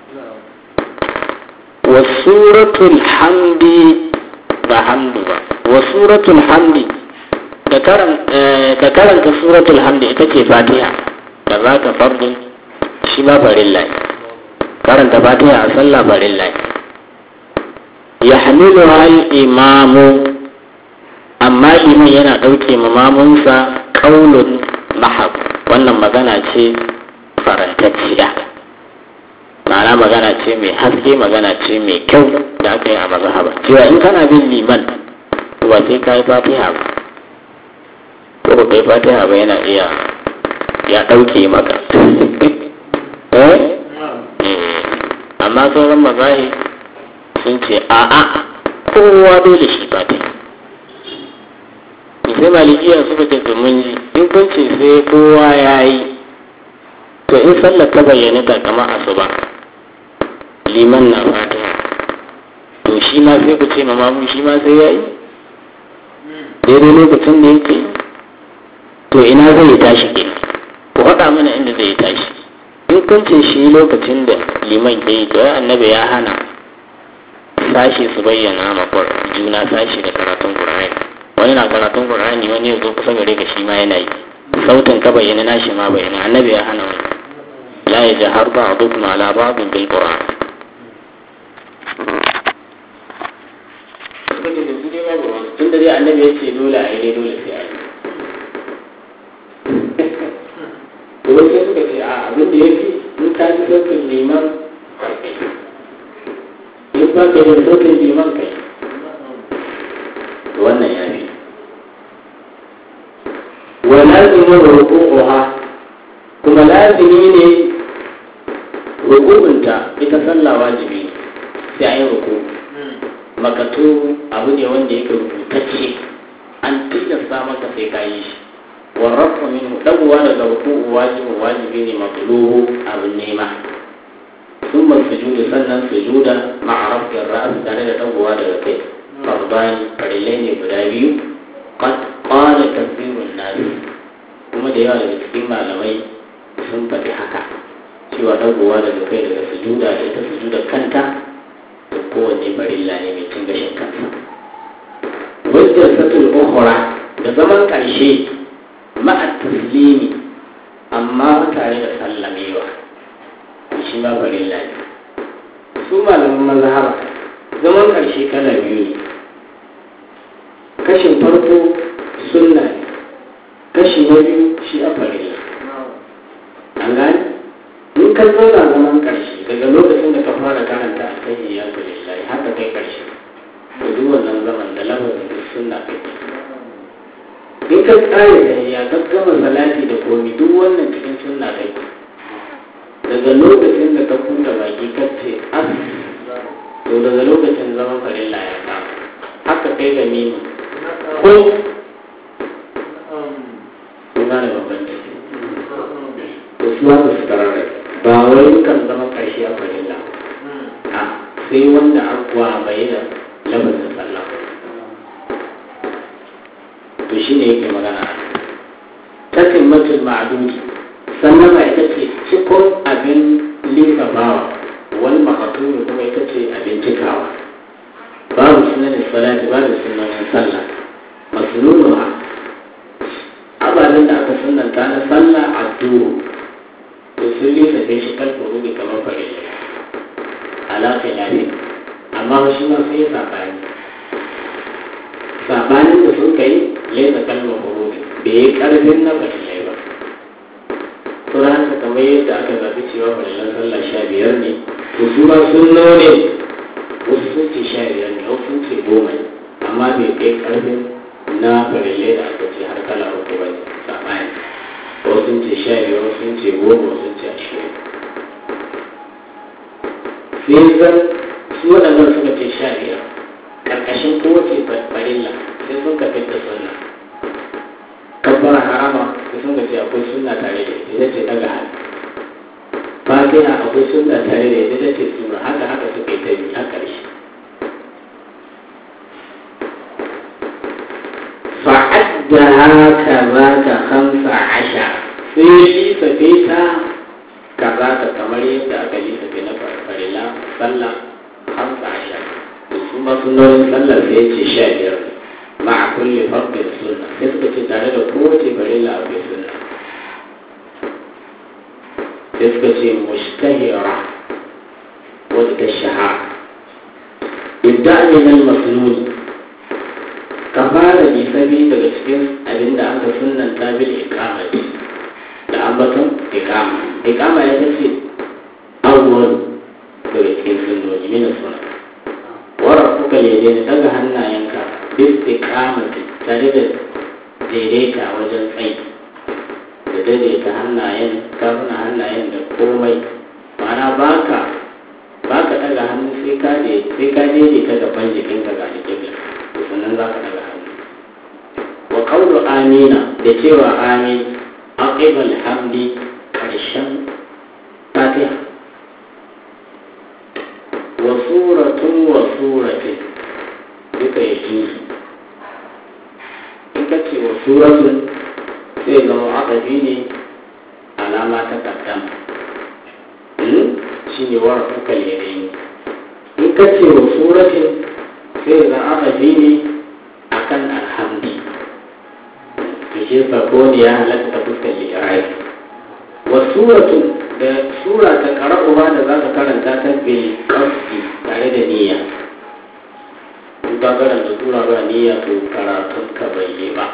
Wa suratul hamdi ba hamdu ba, wa suratul hamdi da karanta suratul hamdi ita ce fatiha da za ka fardun shi ma farilla ne. Karanta fatiha a sallah farilla ne. Ya hamilu hal imamu, amma liman yana ɗauke mamunsa ƙaunun mahab, wannan magana ce farantacciya, ma'ana magana ce mai haske, magana ce mai kyau da aka yi a mazhaba cewa in kana bin liman ba sai ka yi fatiha ba, ko ba kai fatiha ba yana iya ya ɗauke maka amma sauran mazahi sun ce a'a kowa dole shi fatiha. Sai malikiya suka ce mun ji in kun ce sai kowa ya yi, to in sallar ta bayyana ta kama asuba liman na fatiha, to shi ma sai ku ce mamu shi ma sai ya yi daidai lokacin da yake, to ina zai tashi ke ku faɗa mana inda zai tashi. In kun ce shi lokacin da liman ke yi, to annabi ya hana sashi su bayyana ma juna sashi da karatun Qur'ani. Wani na karatun Qur'ani wani ya zo kusa gare ka shi ma yana yi, sautin ka bayyana nashi ma bayyana, annabi ya hana wani. La yajhar ba'dukum ala ba'din bil Qur'an. Tunda dai annabi ya ce dole a yi dai dole sai a yi. To sai suka ce a abin da ya fi in ka ji sautin liman in ba ka yi sautin liman kai, wannan ya fi. Wa lazimin ruku'uha, kuma lazimi ne ruku'unta ita sallah wajibi sai a yi ruku'u. Makatu abu ne wanda yake rubutacce, an tilasta maka sai ka yi shi. Warrafa minhu dagowa daga ruku'u wajibi ne matlubu abin nema. ثم السجود سنن سجودا مع رفع الرأس tare da dagowa daga kai. Fardani farillai ne guda biyu. Qad qala kathirun nas, kuma da yawa daga cikin malamai sun faɗi haka cewa dagowa daga kai daga sujuda da ita sujuda kanta da kowanne farilla ne mai cin gashin kansa. Wajen satul ukhra da zaman ƙarshe ma'a taslimi amma tare da sallamewa shi ma farilla ne. Su malaman mazhaba zaman ƙarshe kala biyu ne. Kashin farko sunna ne, kashi na biyu shi a farilla. An gani? In ka zauna zaman ƙarshe daga lokacin da ka fara karanta a kan ya lillahi haka kai ƙarshe, to duk wannan zaman da lafazin da sunna kai. In ka tsare da ya gaggama salati da komi duk wannan cikin sunna kai. Daga lokacin da ka kuta baki ka ce as, to daga lokacin zaman farilla ya kama. Haka kai ga mimu ko kuna da bambanci. To su haka su tarare ba wai kan zama karshe a farilla, a sai wanda an kuwa a bayyana lafazin sallah. To shi ne yake magana takin matul ma'adudi, sannan ba ita ce cikon abin lissafawa, wani makatuni kuma ita ce abin cikawa. Babu sunanin salati, babu sunanin sallah. Masnunuha, ababen da aka sunanta na sallah a duro, to sun lissafe shi kalfa rubi kamar farilla alaƙa yafi, amma shi ma sai ya saɓanin da sun kai laisa kalmar rubi bai yi ƙarfin na farillai ba. Sura haka kamar yadda aka zaɓi cewa farillan sallah 15 ne, to su ma sun ne wasu sun ce 15 ne, wasu sun ce 10 ne, amma bai kai karfin na farille da aka ce har kala uku ba ne tsamani wasu sun ce 15 wasu sun ce 10 wasu sun ce 20 sai zan su waɗannan suka ce 15 ƙarƙashin kowace farilla sai sun ka fitta sunna kabbara harama sai sun ka ce akwai sunna tare da ita ce daga hannu fatiha akwai sunna tare da ita ce sura haka suka yi ta yi a ƙarshe fa'addaha kazaka 15 sai lissafe ta kazaka kamar yadda aka lissafe na farilla sallah 15 da su masu nauyin sallar sai ce 15 ma'a kulle farfin sunna sai suka ce tare da kowace farilla akwai sunna sai suka ce mushtahira wadda ta shahara idda aminal masnuni ka fara bisabi daga cikin abin da aka sunanta bil iqamati da ambaton iqama ya tace awwal daga cikin sunnoni min sunna wara kuka yade ne daga hannayenka bil iqamati tare da daidaita wajen tsayi da daidaita hannayen kafin hannayen da komai ma'ana baka daga hannu sai ka daidaita gaban jikinka ga jikin sannan za ka daga hannu wa qawlu amina da cewa amin aqibal hamdi karshen fatiha wa suratin duka ya ji in ka ce wa suratun sai zama aqabi ne alama ta kaddama shi ne wa rafuka yadayi in ka ce wa suratin sai zan aqabi ne akan alhamdi to shi sako ne ya halatta fuskar lirai wa suratun da sura ta qara'uwa da za ka karanta ta bil qasdi tare da niyya in ka karanta sura ba niyya to karatun ka bai yi ba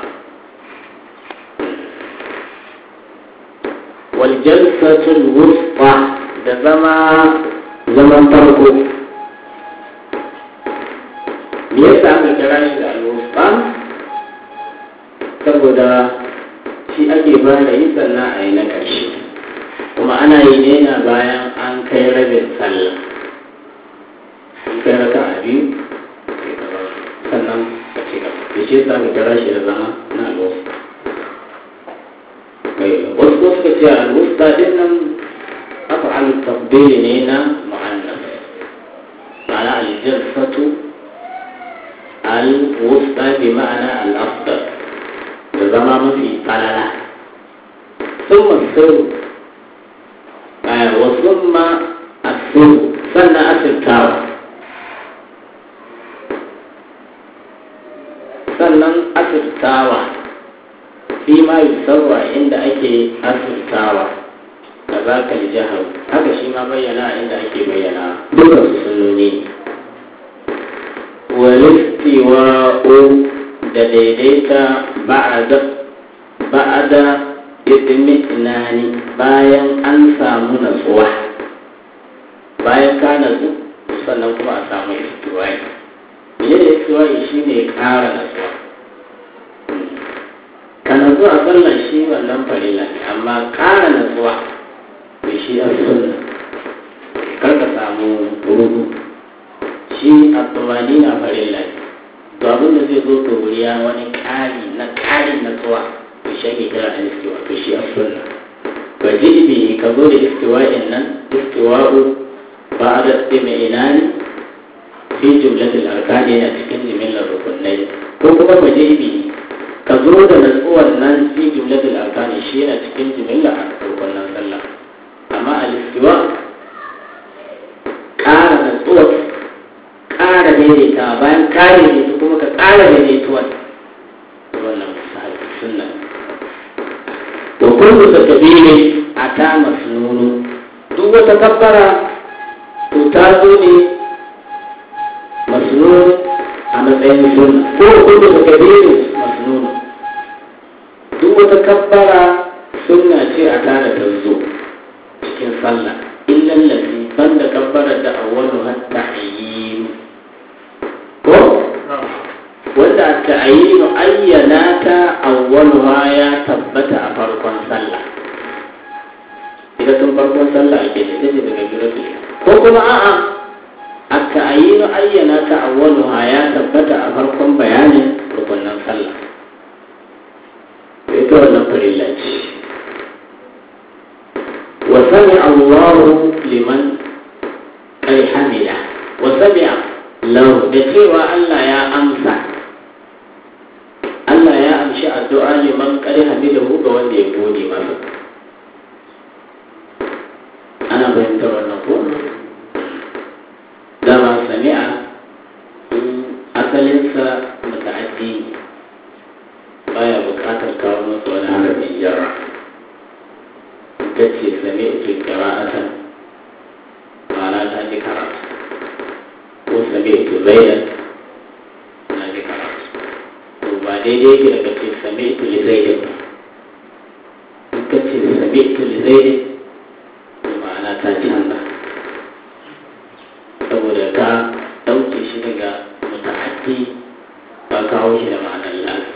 wal jalsatul wusta da zaman farko me yasa aka kira shi da al-wusta saboda shi ake fara yi sannan a yi na ƙarshe kuma ana yi ne na bayan an kai rabin sallah an kai raka a biyu sannan ka ce gaba da shi yasa aka kira shi da zama na al-wusta wasu suka ce al-wusta din nan af'al tafdili ne na mu'annas ma'ana al-jalsatu al-wusta bi ma'ana al-afdal da zama mafi falala thumma sirru wa thumma as-sirru sannan asirtawa fi ma yusarwa inda ake asirtawa da za ka yi jihar haka shi ma bayyana inda ake bayyana duka su sunoni walistiwa'u da daidaita ba'ada idmi'nani bayan an samu natsuwa bayan ka natsu sannan kuma a samu istiwa'i ne da istiwa'i shine ƙara natsuwa ka natsu a sallan shi wannan farilla ne amma ƙara natsuwa da shi a sunna kar ka samu rudu shi a tumani na farilla ne to abin da zai zo to wuriya wani ƙari natsuwa to shi ake kira an istiwa to shi a sunna ba jibi ka zo da istiwa'in nan istiwa'u ba da tsime inani fi jumlatul arkani a cikin jimillar rukunai ko kuma ba jibi ka zo da natsuwar nan fi jumlatul arkani shi yana cikin jimillar rukunan sallah amma al-istiwa ƙara natsuwar ƙara daidaita bayan kare daidaita kuma ka ƙara daidaituwar wannan sunna wa kullu takbirin ata masnunu duk wata kabbara to ta zo ne masnun a matsayin sunna ko kullu takbirin masnun duk wata kabbara sunna ce a tare da zo cikin sallah illa allazi banda kabbara da awwalu hatta ayyin ko ta'ayinu ayyana ta awwaluha ya tabbata a farkon sallah. Ita tun farkon sallah ake da ita ce daga biratul ko kuma a'a at-ta'ayinu ayyana ta awwaluha ya tabbata a farkon bayanin rukunin sallah. Ita wannan farilla ce. Wa sami'a Allahu liman qad hamida wa sami'a lahu da cewa Allah ya amsa. Allah ya amshi addu'a liman qad hamidahu ga wanda ya gode masa. Ana bayyana wannan ko? Dama sami'a asalinsa muta'addi baya bukatar kawo masa wani harafin jarra. Ita ce sami'tu qira'atan ma'ana ta ji karatu ko sami'tu zaidan na ji karatu. To ba daidai yake daga ce sami'tu li zaidin ba. In ka ce sami'tu li zaidin to ma'ana ta canza saboda ka ɗauke shi daga muta'addi ba kawo shi da ma'anar lafi.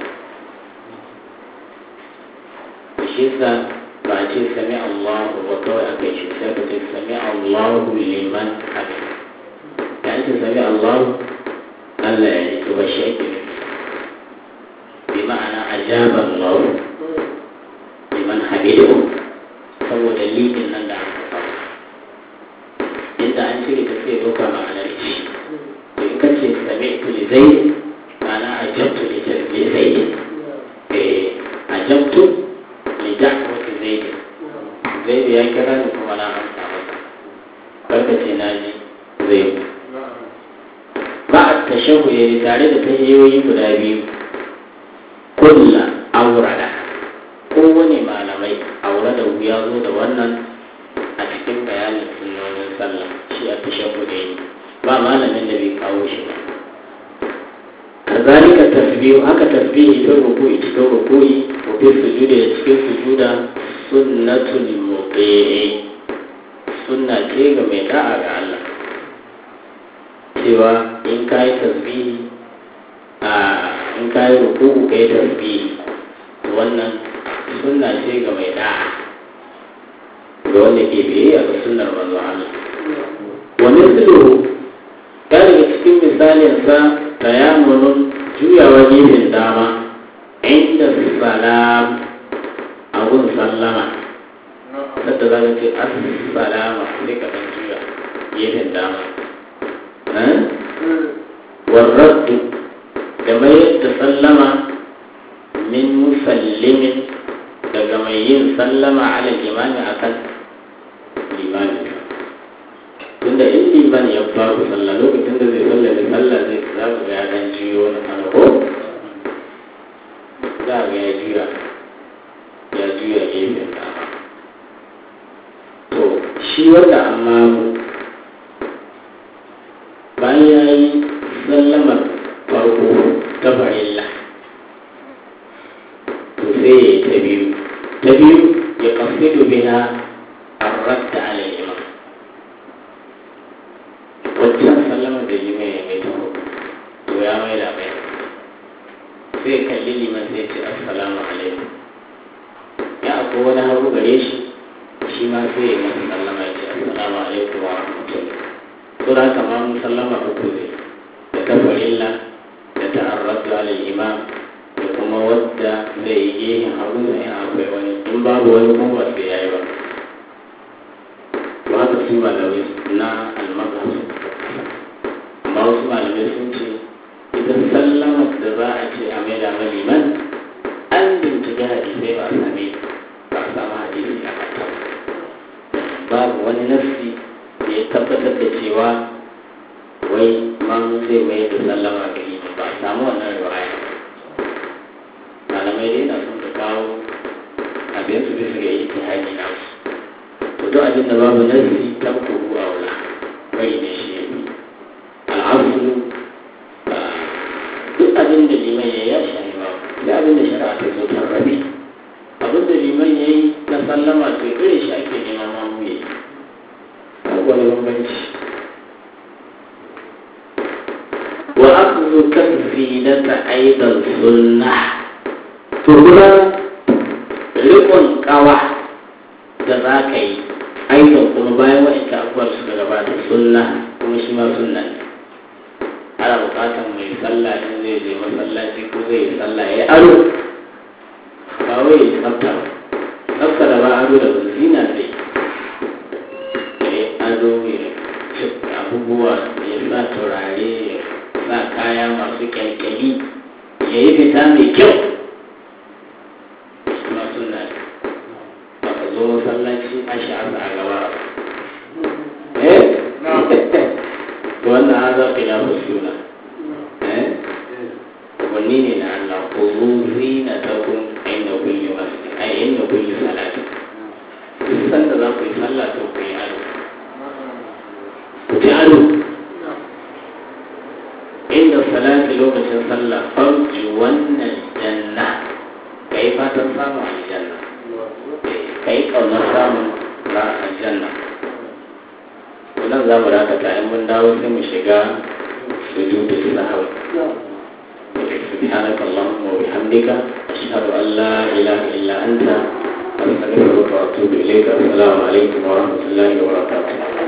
Shi yasa ba ce sami Allahu ba kawai aka yi shi sai ka ce sami Allahu liman hamid. Ya ce sami Allahu Allah ya ji ba shi ake nufi. Bi ma'ana ajaba Allahu liman hamidahu saboda limin nan da aka kawo. Inda an cire ta sai doka ma'anar shi. To in ka ce sami'tu li zaid ma'ana ajabtu li zaid. Ajabtu da'wati zaid ya kira ni kuma na amsa masa barka ce na ji zaid ba a tashahu ya tare da tahiyoyi guda biyu kulla aurada kowane malamai aurada ya zo da wannan a cikin bayanin sunnonin sallah shi a tashahu da yi ba malamin da bai kawo shi ba. Kazalika tasbihu haka tasbihi ta ruku'i cikin ruku'i wa fi sujudi da cikin sujuda sunnatul muqi'i sunna ce ga mai da'a ga Allah cewa in kai tasbihi in kai ruku'u kai tasbihi wannan sunna ce ga mai da'a ga wanda ke biyayya ga sunnar manzo Allah. Wa mithluhu daga cikin misalin sa tayammulun juyawa gefen dama inda salam abun sallama sadda za ka ce assalama sai ka ɗan juya gefen dama warraddu da mayar da sallama min musallimin daga mai yin sallama ala limani akan limani tunda in liman ya faru sallah lokacin da zai sallame sallah zai za ku ga ya dan jiyo na hanako za ga ya juya gefen dama. To shi wanda amma bayan ya yi sallamar farko ta farilla to sai ya yi ta biyu ya kasidu biha arradda ala imam. Wancan sallama da liman ya mai taho to ya mai da mai sai kalli liman sai ce assalamu alaikum ya akwai wani hagu gare shi shi ma sai ya masa sallama ya ce assalamu alaikum wa rahmatullahi. To da haka ma mun sallama uku ne da ta farilla da ta arraddu ala imam da kuma wadda zai yi gehen hagu da ya akwai wani in babu wani kuma ba sai ya yi ba. To haka su malamai na almazhab amma wasu malamai sun ce idan sallamar da za a ce a mai da maliman an bincike hadisai ba a samu hadisi a kanta babu wani nafsi da ya tabbatar da cewa wai man zai mai da sallama ga liman ba a samu wannan riwaya. Malamai dai na sun ka kawo abin su bisa ga ijtihadi na su. To duk abin da babu nafsi tabbaru a wala bari ne shi yayi. Al'asulu duk abin da liman ya shahi ba sai abin da shari'a ta zo ta rabe. Abin da liman ya yi na sallama to irin shi ake neman mamu ya yi. Babu wani bambanci. Wa akhdhu كالزينة أيضا سنة تقول رقم قوة ذاكي أيضا كما بايا وإنت أكبر سكربات السنة ومشما سنة على بقاتا ما يصلى إنزي مسلا تكوزي يصلى يأرو باوي يصبتا صبتا لبا أرو لبزينة دي أرو abubuwa ya sa turare ya sa kaya masu kyalkyali ya yi fita mai kyau suna suna ba ka zo masallaci a sha'asa a gaba wannan haza fi na suna wani ne na Allah ko ruzi na takun inda kulli masjid ai inda kulli salati duk sanda za ku yi sallah to ku yi ado ado inda salati lokacin sallah farji wannan janna ka yi fatan samun aljanna ka yi ƙaunar samun aljanna wannan za mu dakata in mun dawo sai mu shiga sujudul sahwi سبحانك اللهم وبحمدك أشهد أن لا إله إلا أنت أستغفرك وأتوب إليك السلام عليكم ورحمة الله وبركاته